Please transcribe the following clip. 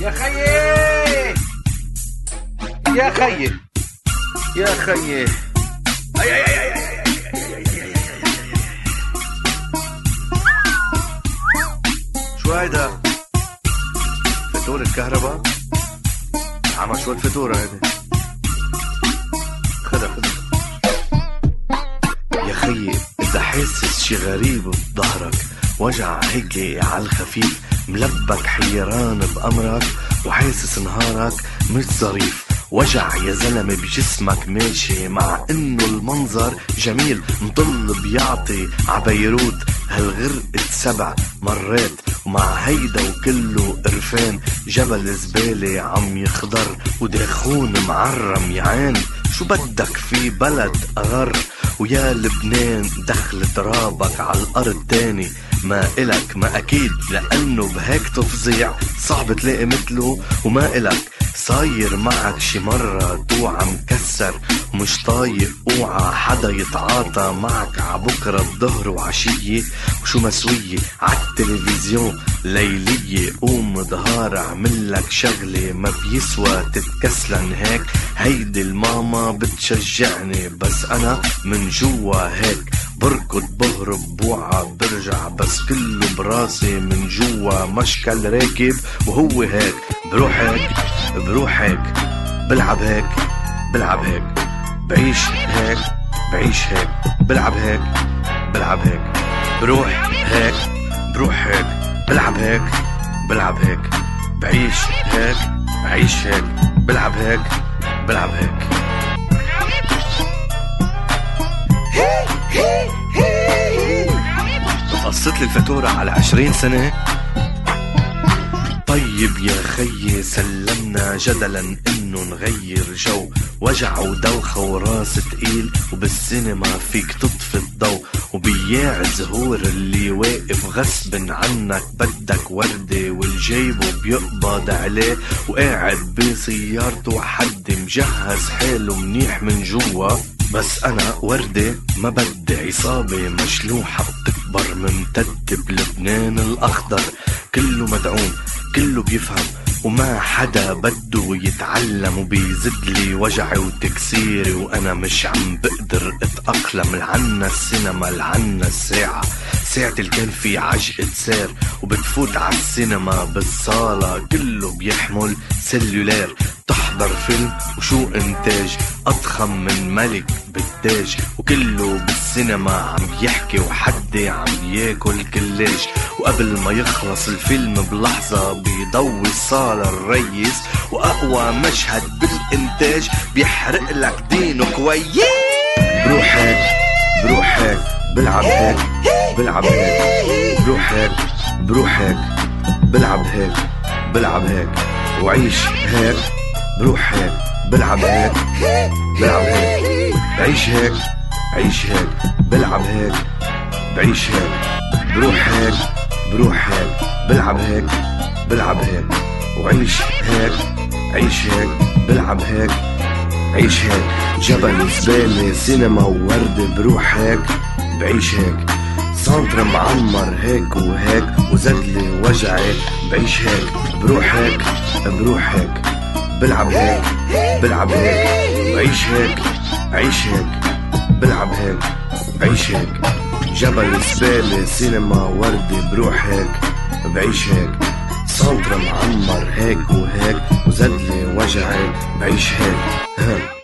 يا خيي يا خيي يا خيي. شو هيدا؟ فاتورة كهرباء؟ عم شو الفاتورة هيدي؟ خدها يا خيي. إذا حاسس شي غريب بظهرك، وجع هيك عالخفيف، ملبك حيران بأمرك، وحاسس نهارك مش ظريف، وجع يا زلمة بجسمك ماشي، مع انه المنظر جميل، مضل بيعطي عبيروت هالغرقة 7 مرات، ومع هيدا وكله قرفان، جبل زبالة عم يخضر، وداخون معرم يعان، شو بدك في بلد أغر، ويا لبنان دخل ترابك عالأرض تاني، ما إلك ما أكيد، لأنه بهيك تفظيع صعب تلاقي مثله، وما إلك صاير معك شي مرة توعى مكسر ومش طايق، اوعى حدا يتعاطى معك عبكرة الظهر وعشية، وشو مسوية عالتلفزيون ليلية، قوم ظهار اعملك شغلة ما بيسوى تتكسلن هيك، هيدي الماما بتشجعني، بس انا من جوا هيك بركض بهرب بوعى برجع، بس كله براسي من جوا مشكل راكب، وهو هيك بروح هيك بروح هيك، بلعب هيك بلعب هيك، بعيش هيك بعيش هيك، بلعب هيك بلعب هيك، بروح هيك بروح هيك، بلعب هيك بلعب هيك، بعيش هيك بعيش هيك، بلعب هيك بلعب هيك. قصت لي الفاتورة على 20 سنة. طيب يا خيي سلمنا جدلا انه نغير جو، وجع ودوخة وراس تقيل، وبالسينما فيك تطفي الضو، وبياع الزهور اللي واقف غصب عنك بدك وردة، والجيبه بيقبض عليه، وقاعد بسيارته حد مجهز حاله منيح من جوا، بس انا وردة ما بدي، عصابة مشلوحة بتكبر ممتد بلبنان الاخضر، كله مدعوم كله بيفهم، وما حدا بده يتعلم، وبيزدلي وجعي وتكسيري، وانا مش عم بقدر اتأقلم، لعنا السينما لعنا الساعة، ساعة اللي كان في عجقة سير، وبتفوت عالسينما بالصالة كله بيحمل سلولار، تحضر فيلم وشو انتاج اضخم من ملك بالتاج، وكله بالسينما عم يحكي وحدي عم ياكل كلاج، وقبل ما يخلص الفيلم بلحظة بيضوي الصالة الريس، واقوى مشهد بالانتاج بيحرق لك دينه كويس، بروح هيك بروح هيك، بلعب هيك بلعب هيك، بروح هيك بروح هيك، بلعب هيك بلعب هيك، وعيش هيك بروح هيك، بلعب هيك بلعب هيك، بعيش هيك عيش هيك، بلعب هيك بعيش هيك، بروح هيك بروح هيك، بلعب هيك بلعب هيك، وعيش هيك عيش هيك، بلعب هيك عيش هيك، جبل زبالة سينما وورد، بروح هيك بعيش هيك، سانتر معمر هيك وهيك، وزدلي وجعي بعيش هيك، بروح هيك بروح هيك، بلعب هيك بلعب هيك، بعيش هيك عيش هيك، بلعب هيك بعيش هيك، جبل زبالة سينما وردة، بروح هيك بعيش هيك، سانتر معمر هيك وهيك، وزدلي وجعي بعيش هيك.